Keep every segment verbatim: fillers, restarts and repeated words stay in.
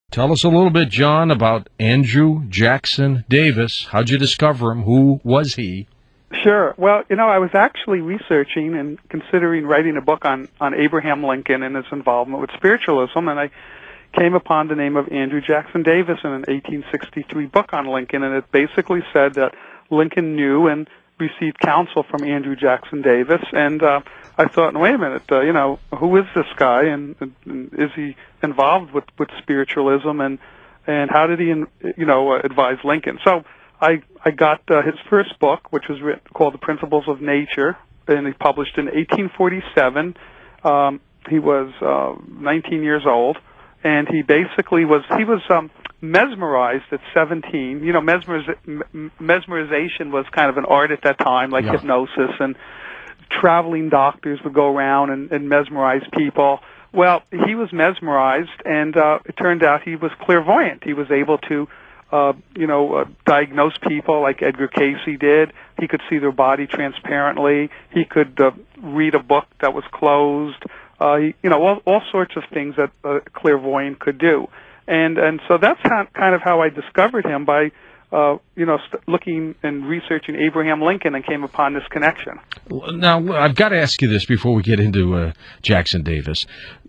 Tell us a little bit, John, about Andrew Jackson Davis. How'd you discover him? Who was he? Sure. Well, you know, I was actually researching and considering writing a book on, on Abraham Lincoln and his involvement with spiritualism, and I came upon the name of Andrew Jackson Davis in an eighteen sixty-three book on Lincoln, and it basically said that Lincoln knew and received counsel from Andrew Jackson Davis, and uh, I thought, wait a minute, uh, you know, who is this guy, and, and is he involved with, with spiritualism, and and how did he, you know, uh, advise Lincoln? So I I got uh, his first book, which was written, called The Principles of Nature, and he published in eighteen forty-seven. Um, he was uh, nineteen years old, and he basically was he was um, mesmerized at seventeen. You know, mesmeriz- mesmerization was kind of an art at that time, like yeah. hypnosis, and traveling doctors would go around and, and mesmerize people. Well, he was mesmerized, and uh, it turned out he was clairvoyant. He was able to, uh, you know, uh, diagnose people like Edgar Cayce did. He could see their body transparently. He could uh, read a book that was closed. Uh, he, you know, all, all sorts of things that a clairvoyant could do. And and so that's how, kind of how I discovered him, by uh, you know st- looking and researching Abraham Lincoln, and came upon this connection. Now, I've got to ask you this before we get into uh, Jackson Davis.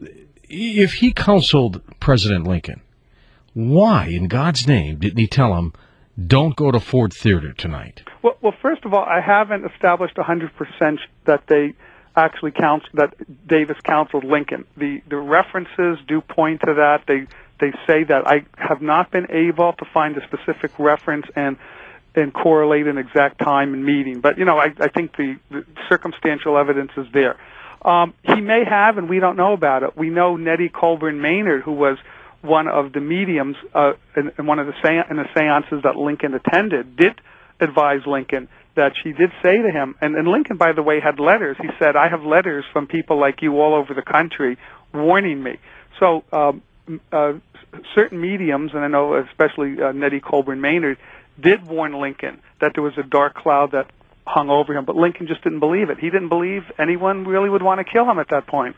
If he counseled President Lincoln, why, in God's name, didn't he tell him, don't go to Ford Theater tonight? Well, well, first of all, I haven't established one hundred percent that they actually counsel, that Davis counseled Lincoln. The the references do point to that. They they say that. I have not been able to find a specific reference and and correlate an exact time and meeting. But, you know, I, I think the, the circumstantial evidence is there. Um, he may have, and we don't know about it. We know Nettie Colburn Maynard, who was one of the mediums uh, in, in one of the se- in the seances that Lincoln attended, did advise Lincoln that she did say to him, and, and Lincoln, by the way, had letters. He said, I have letters from people like you all over the country warning me. So um, uh, certain mediums, and I know especially uh, Nettie Colburn Maynard, did warn Lincoln that there was a dark cloud that hung over him, but Lincoln just didn't believe it. He didn't believe anyone really would want to kill him at that point.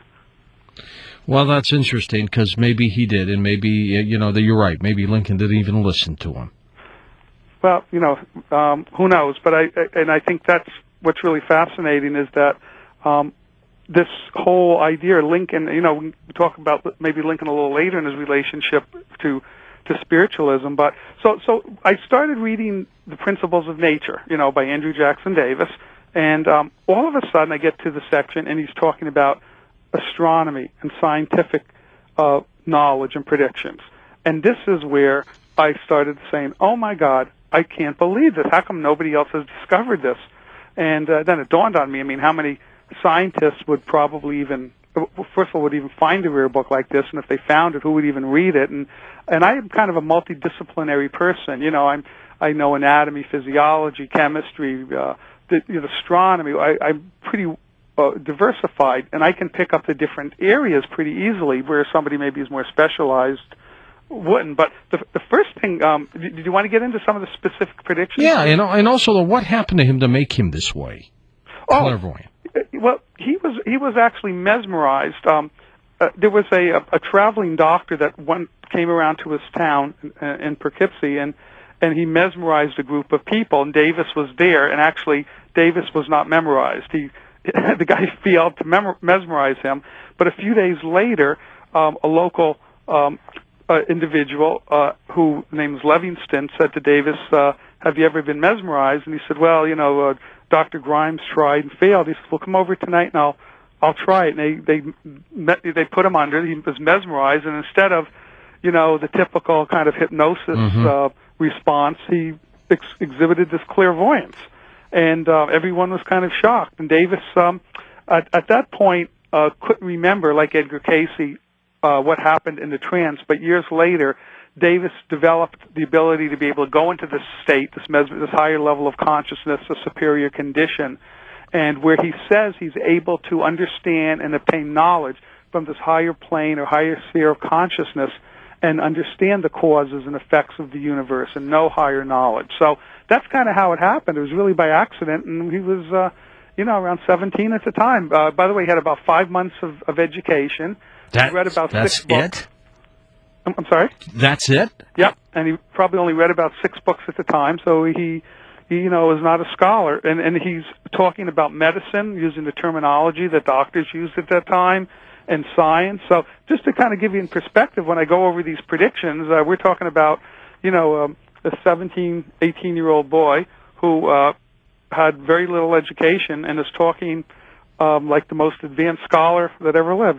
Well, that's interesting, because maybe he did, and maybe, you know, that you're right. Maybe Lincoln didn't even listen to him. Well, you know, um, who knows? But I, and I think that's what's really fascinating is that um, this whole idea, Lincoln, you know, we talk about maybe Lincoln a little later in his relationship to to spiritualism, but so so I started reading The Principles of Nature, you know, by Andrew Jackson Davis, and um, all of a sudden I get to the section and he's talking about astronomy and scientific uh, knowledge and predictions, and this is where I started saying, "Oh my God, I can't believe this! How come nobody else has discovered this?" And uh, then it dawned on me. I mean, how many scientists would probably even first of all, would even find a rare book like this, and if they found it, who would even read it? And and I am kind of a multidisciplinary person. You know, I'm I know anatomy, physiology, chemistry, uh, the, you know, astronomy. I, I'm pretty uh, diversified, and I can pick up the different areas pretty easily, where somebody maybe is more specialized wouldn't. But the the first thing, um, did you want to get into some of the specific predictions? Yeah, and and also what happened to him to make him this way? Oh, clairvoyant. Well, he was he was actually mesmerized. Um, uh, there was a, a a traveling doctor that one came around to his town in, in Poughkeepsie, and and he mesmerized a group of people. And Davis was there, and actually Davis was not memorized. He the guy failed to mem- mesmerize him. But a few days later, um, a local um, uh, individual uh, who named Livingston said to Davis, uh, "Have you ever been mesmerized?" And he said, "Well, you know." Uh, Doctor Grimes tried and failed. He said, "Well, come over tonight and I'll I'll try it." And they they they put him under. He was mesmerized, and instead of, you know, the typical kind of hypnosis mm-hmm. uh, response, he ex- exhibited this clairvoyance, and uh, everyone was kind of shocked. And Davis, um, at, at that point, uh, couldn't remember, like Edgar Cayce, uh, what happened in the trance. But years later, Davis developed the ability to be able to go into this state, this, mes- this higher level of consciousness, a superior condition, and where he says he's able to understand and obtain knowledge from this higher plane or higher sphere of consciousness and understand the causes and effects of the universe and know higher knowledge. So that's kind of how it happened. It was really by accident, and he was, uh, you know, around seventeen at the time. Uh, by the way, he had about five months of, of education. That, he read about that's six books. it? I'm, I'm sorry? That's it? Yep, and he probably only read about six books at the time, so he, he you know, is not a scholar. And, and he's talking about medicine, using the terminology that doctors used at that time, and science. So just to kind of give you in perspective, when I go over these predictions, uh, we're talking about, you know, um, a seventeen, eighteen-year-old boy who uh, had very little education and is talking um, like the most advanced scholar that ever lived.